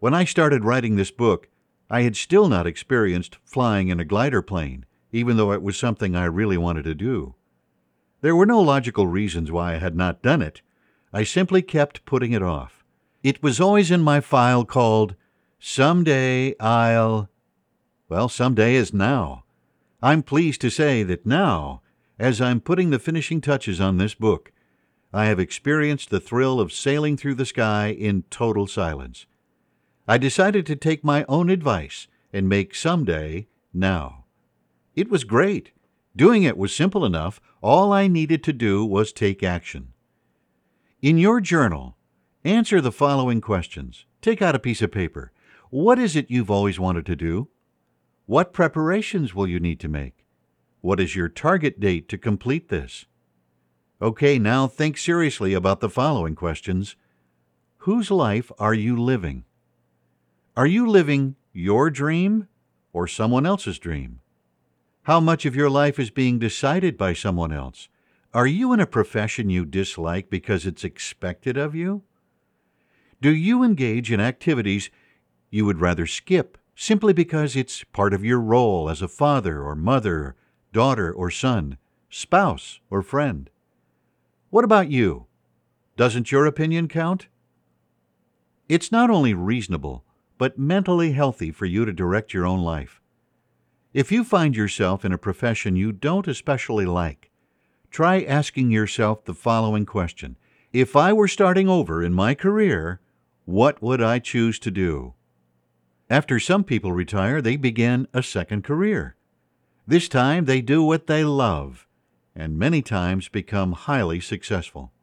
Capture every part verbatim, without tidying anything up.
When I started writing this book, I had still not experienced flying in a glider plane, even though it was something I really wanted to do. There were no logical reasons why I had not done it. I simply kept putting it off. It was always in my file called, "Someday I'll..." Well, someday is now. I'm pleased to say that now, as I'm putting the finishing touches on this book, I have experienced the thrill of sailing through the sky in total silence. I decided to take my own advice and make someday now. It was great. Doing it was simple enough. All I needed to do was take action. In your journal, answer the following questions. Take out a piece of paper. What is it you've always wanted to do? What preparations will you need to make? What is your target date to complete this? Okay, now think seriously about the following questions. Whose life are you living? Are you living your dream or someone else's dream? How much of your life is being decided by someone else? Are you in a profession you dislike because it's expected of you? Do you engage in activities you would rather skip simply because it's part of your role as a father or mother, daughter or son, spouse or friend? What about you? Doesn't your opinion count? It's not only reasonable, but mentally healthy for you to direct your own life. If you find yourself in a profession you don't especially like, try asking yourself the following question. If I were starting over in my career, what would I choose to do? After some people retire, they begin a second career. This time they do what they love, and many times become highly successful.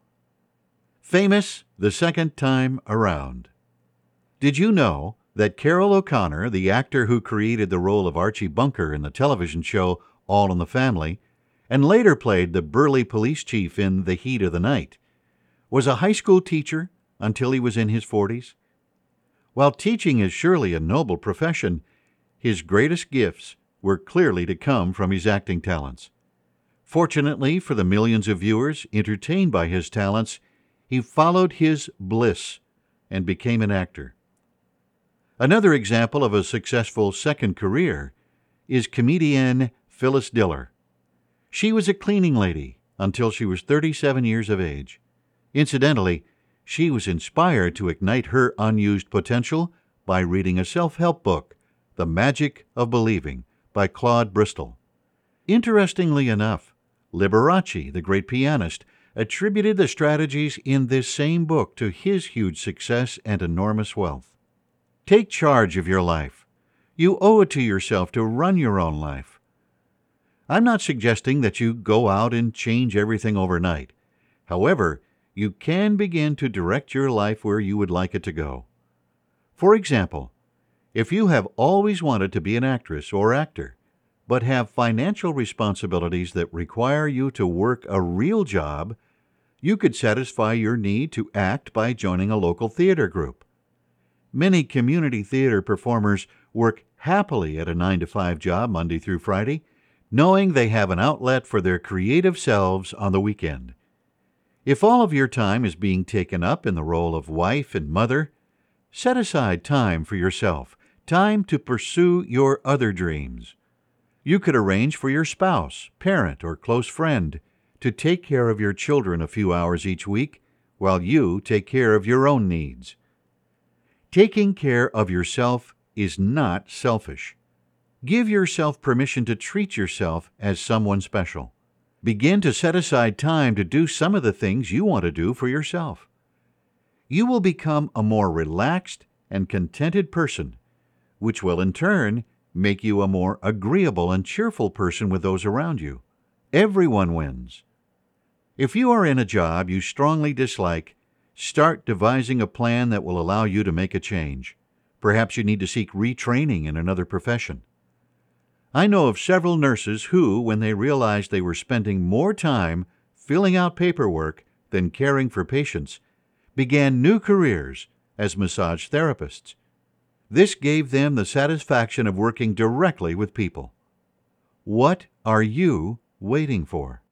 Famous the second time around. Did you know that Carroll O'Connor, the actor who created the role of Archie Bunker in the television show All in the Family, and later played the burly police chief in The Heat of the Night, was a high school teacher until he was in his forties? While teaching is surely a noble profession, his greatest gifts were clearly to come from his acting talents. Fortunately for the millions of viewers entertained by his talents, he followed his bliss and became an actor. Another example of a successful second career is comedian Phyllis Diller. She was a cleaning lady until she was thirty-seven years of age. Incidentally, she was inspired to ignite her unused potential by reading a self-help book, The Magic of Believing, by Claude Bristol. Interestingly enough, Liberace, the great pianist, attributed the strategies in this same book to his huge success and enormous wealth. Take charge of your life. You owe it to yourself to run your own life. I'm not suggesting that you go out and change everything overnight. However, you can begin to direct your life where you would like it to go. For example, if you have always wanted to be an actress or actor, but have financial responsibilities that require you to work a real job, you could satisfy your need to act by joining a local theater group. Many community theater performers work happily at a nine to five job Monday through Friday, knowing they have an outlet for their creative selves on the weekend. If all of your time is being taken up in the role of wife and mother, set aside time for yourself, time to pursue your other dreams. You could arrange for your spouse, parent, or close friend to take care of your children a few hours each week while you take care of your own needs. Taking care of yourself is not selfish. Give yourself permission to treat yourself as someone special. Begin to set aside time to do some of the things you want to do for yourself. You will become a more relaxed and contented person, which will in turn make you a more agreeable and cheerful person with those around you. Everyone wins. If you are in a job you strongly dislike, start devising a plan that will allow you to make a change. Perhaps you need to seek retraining in another profession. I know of several nurses who, when they realized they were spending more time filling out paperwork than caring for patients, began new careers as massage therapists. This gave them the satisfaction of working directly with people. What are you waiting for?